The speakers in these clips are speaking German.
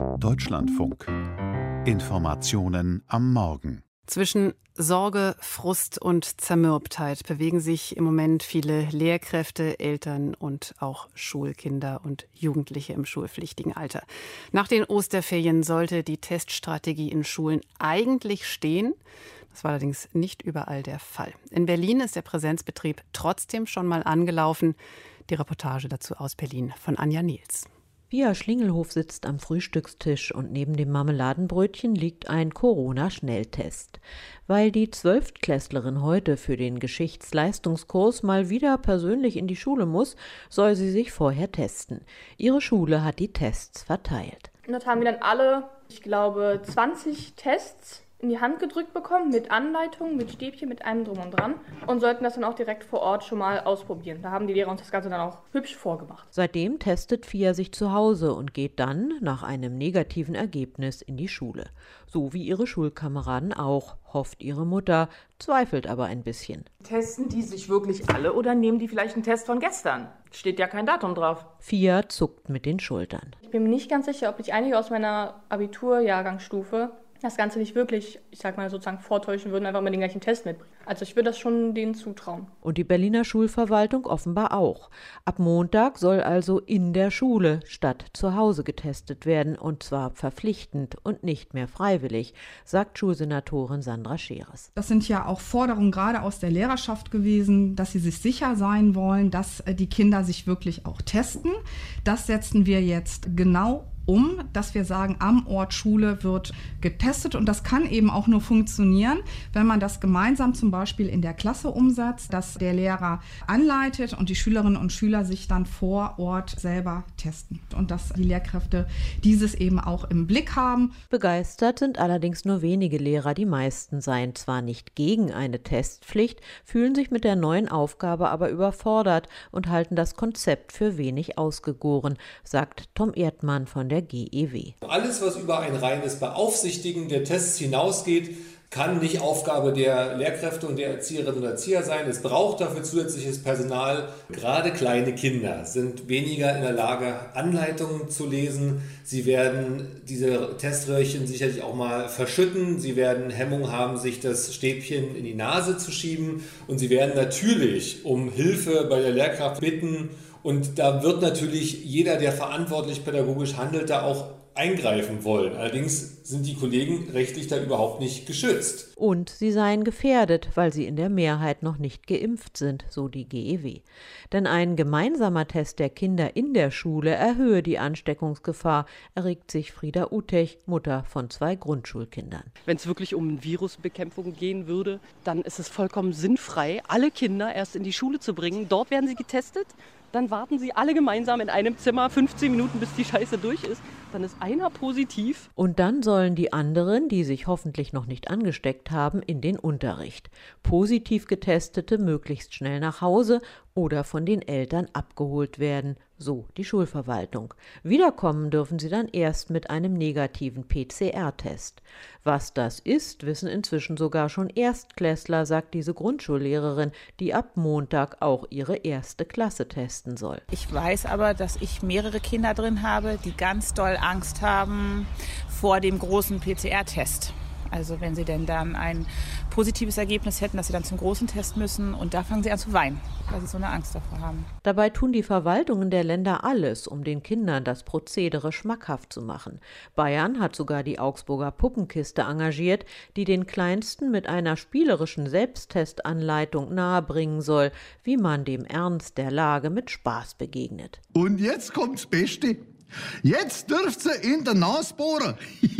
Deutschlandfunk. Informationen am Morgen. Zwischen Sorge, Frust und Zermürbtheit bewegen sich im Moment viele Lehrkräfte, Eltern und auch Schulkinder und Jugendliche im schulpflichtigen Alter. Nach den Osterferien sollte die Teststrategie in Schulen eigentlich stehen. Das war allerdings nicht überall der Fall. In Berlin ist der Präsenzbetrieb trotzdem schon mal angelaufen. Die Reportage dazu aus Berlin von Anja Nils. Pia Schlingelhof sitzt am Frühstückstisch und neben dem Marmeladenbrötchen liegt ein Corona-Schnelltest. Weil die 12-Klässlerin heute für den Geschichtsleistungskurs mal wieder persönlich in die Schule muss, soll sie sich vorher testen. Ihre Schule hat die Tests verteilt. Dort haben wir dann alle, ich glaube, 20 Tests in die Hand gedrückt bekommen, mit Anleitung, mit Stäbchen, mit allem drum und dran und sollten das dann auch direkt vor Ort schon mal ausprobieren. Da haben die Lehrer uns das Ganze dann auch hübsch vorgemacht. Seitdem testet Pia sich zu Hause und geht dann nach einem negativen Ergebnis in die Schule. So wie ihre Schulkameraden auch, hofft ihre Mutter, zweifelt aber ein bisschen. Testen die sich wirklich alle oder nehmen die vielleicht einen Test von gestern? Steht ja kein Datum drauf. Pia zuckt mit den Schultern. Ich bin mir nicht ganz sicher, ob nicht einige aus meiner Abiturjahrgangsstufe das Ganze nicht wirklich, ich sag mal sozusagen vortäuschen würden, einfach mal den gleichen Test mitbringen. Also ich würde das schon denen zutrauen. Und die Berliner Schulverwaltung offenbar auch. Ab Montag soll also in der Schule statt zu Hause getestet werden, und zwar verpflichtend und nicht mehr freiwillig, sagt Schulsenatorin Sandra Scheres. Das sind ja auch Forderungen gerade aus der Lehrerschaft gewesen, dass sie sich sicher sein wollen, dass die Kinder sich wirklich auch testen. Das setzen wir jetzt genau dass wir sagen, am Ort Schule wird getestet, und das kann eben auch nur funktionieren, wenn man das gemeinsam zum Beispiel in der Klasse umsetzt, dass der Lehrer anleitet und die Schülerinnen und Schüler sich dann vor Ort selber testen und dass die Lehrkräfte dieses eben auch im Blick haben. Begeistert sind allerdings nur wenige Lehrer, die meisten seien zwar nicht gegen eine Testpflicht, fühlen sich mit der neuen Aufgabe aber überfordert und halten das Konzept für wenig ausgegoren, sagt Tom Erdmann von der GEW. Alles, was über ein reines Beaufsichtigen der Tests hinausgeht, kann nicht Aufgabe der Lehrkräfte und der Erzieherinnen und Erzieher sein. Es braucht dafür zusätzliches Personal. Gerade kleine Kinder sind weniger in der Lage, Anleitungen zu lesen. Sie werden diese Teströhrchen sicherlich auch mal verschütten. Sie werden Hemmung haben, sich das Stäbchen in die Nase zu schieben. Und sie werden natürlich um Hilfe bei der Lehrkraft bitten. Und da wird natürlich jeder, der verantwortlich pädagogisch handelt, da auch eingreifen wollen. Allerdings sind die Kollegen rechtlich da überhaupt nicht geschützt. Und sie seien gefährdet, weil sie in der Mehrheit noch nicht geimpft sind, so die GEW. Denn ein gemeinsamer Test der Kinder in der Schule erhöhe die Ansteckungsgefahr, erregt sich Frieda Utech, Mutter von 2 Grundschulkindern. Wenn es wirklich um Virusbekämpfung gehen würde, dann ist es vollkommen sinnfrei, alle Kinder erst in die Schule zu bringen. Dort werden sie getestet. Dann warten sie alle gemeinsam in einem Zimmer 15 Minuten, bis die Scheiße durch ist. Dann ist einer positiv. Und dann sollen die anderen, die sich hoffentlich noch nicht angesteckt haben, in den Unterricht. Positiv Getestete möglichst schnell nach Hause oder von den Eltern abgeholt werden, so die Schulverwaltung. Wiederkommen dürfen sie dann erst mit einem negativen PCR-Test. Was das ist, wissen inzwischen sogar schon Erstklässler, sagt diese Grundschullehrerin, die ab Montag auch ihre erste Klasse testen soll. Ich weiß aber, dass ich mehrere Kinder drin habe, die ganz doll Angst haben vor dem großen PCR-Test. Also wenn sie denn dann ein positives Ergebnis hätten, dass sie dann zum großen Test müssen, und da fangen sie an zu weinen, weil sie so eine Angst davor haben. Dabei tun die Verwaltungen der Länder alles, um den Kindern das Prozedere schmackhaft zu machen. Bayern hat sogar die Augsburger Puppenkiste engagiert, die den Kleinsten mit einer spielerischen Selbsttestanleitung nahebringen soll, wie man dem Ernst der Lage mit Spaß begegnet. Und jetzt kommt's Beste. Jetzt dürft ihr in der Nase bohren.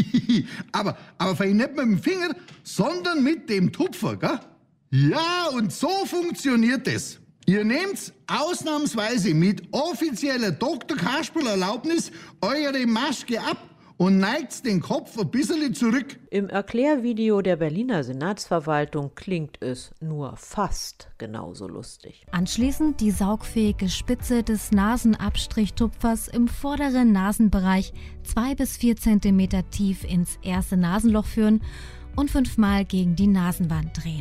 aber fein nicht mit dem Finger, sondern mit dem Tupfer, gell? Ja, und so funktioniert es. Ihr nehmt ausnahmsweise mit offizieller Dr. Kasperl-Erlaubnis eure Maske ab und neigt den Kopf ein bisschen zurück. Im Erklärvideo der Berliner Senatsverwaltung klingt es nur fast genauso lustig. Anschließend die saugfähige Spitze des Nasenabstrichtupfers im vorderen Nasenbereich 2 bis 4 Zentimeter tief ins erste Nasenloch führen und 5-mal gegen die Nasenwand drehen.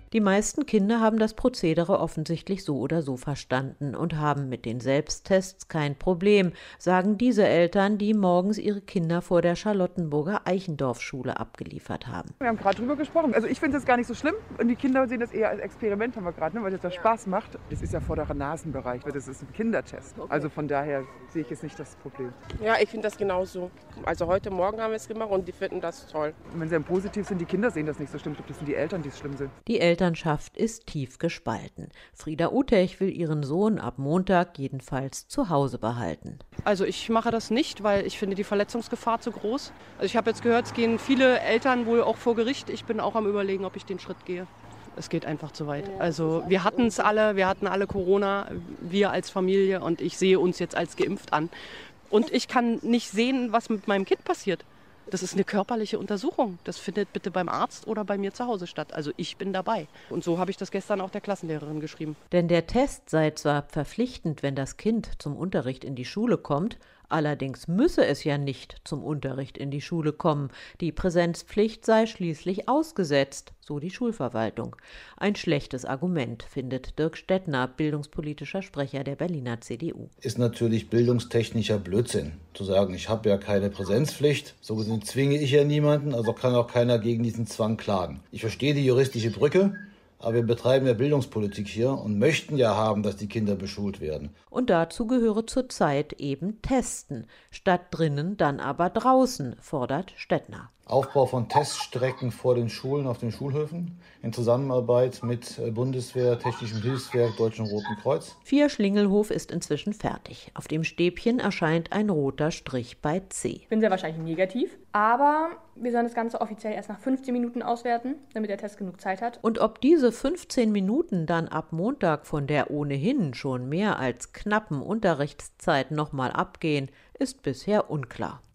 Die meisten Kinder haben das Prozedere offensichtlich so oder so verstanden und haben mit den Selbsttests kein Problem, sagen diese Eltern, die morgens ihre Kinder vor der Charlottenburger Eichendorff-Schule abgeliefert haben. Wir haben gerade drüber gesprochen. Also ich finde es gar nicht so schlimm und die Kinder sehen das eher als Experiment, haben wir gerade, weil das ja Spaß macht. Das ist ja vorderer Nasenbereich, das ist ein Kindertest. Also von daher sehe ich jetzt nicht das Problem. Ja, ich finde das genauso. Also heute Morgen haben wir es gemacht und die finden das toll. Und wenn sie dann positiv sind, die Kinder sehen das nicht so schlimm. Ich glaube, das sind die Eltern, die es schlimm sind. Die Elternschaft ist tief gespalten. Frieda Utech will ihren Sohn ab Montag jedenfalls zu Hause behalten. Also ich mache das nicht, weil ich finde die Verletzungsgefahr zu groß. Also ich habe jetzt gehört, es gehen viele Eltern wohl auch vor Gericht. Ich bin auch am Überlegen, ob ich den Schritt gehe. Es geht einfach zu weit. Also wir hatten es alle, wir hatten alle Corona, wir als Familie, und ich sehe uns jetzt als geimpft an. Und ich kann nicht sehen, was mit meinem Kind passiert. Das ist eine körperliche Untersuchung. Das findet bitte beim Arzt oder bei mir zu Hause statt. Also ich bin dabei. Und so habe ich das gestern auch der Klassenlehrerin geschrieben. Denn der Test sei zwar verpflichtend, wenn das Kind zum Unterricht in die Schule kommt, allerdings müsse es ja nicht zum Unterricht in die Schule kommen. Die Präsenzpflicht sei schließlich ausgesetzt, so die Schulverwaltung. Ein schlechtes Argument, findet Dirk Stettner, bildungspolitischer Sprecher der Berliner CDU. Ist natürlich bildungstechnischer Blödsinn, zu sagen, ich habe ja keine Präsenzpflicht, so gesehen zwinge ich ja niemanden, also kann auch keiner gegen diesen Zwang klagen. Ich verstehe die juristische Brücke, aber wir betreiben ja Bildungspolitik hier und möchten ja haben, dass die Kinder beschult werden. Und dazu gehöre zurzeit eben Testen. Statt drinnen, dann aber draußen, fordert Stettner. Aufbau von Teststrecken vor den Schulen, auf den Schulhöfen, in Zusammenarbeit mit Bundeswehr, Technischem Hilfswerk, Deutschem Roten Kreuz. Vierschlingelhof ist inzwischen fertig. Auf dem Stäbchen erscheint ein roter Strich bei C. Ich bin sehr wahrscheinlich negativ, aber wir sollen das Ganze offiziell erst nach 15 Minuten auswerten, damit der Test genug Zeit hat. Und ob diese 15 Minuten dann ab Montag von der ohnehin schon mehr als knappen Unterrichtszeit nochmal abgehen, ist bisher unklar.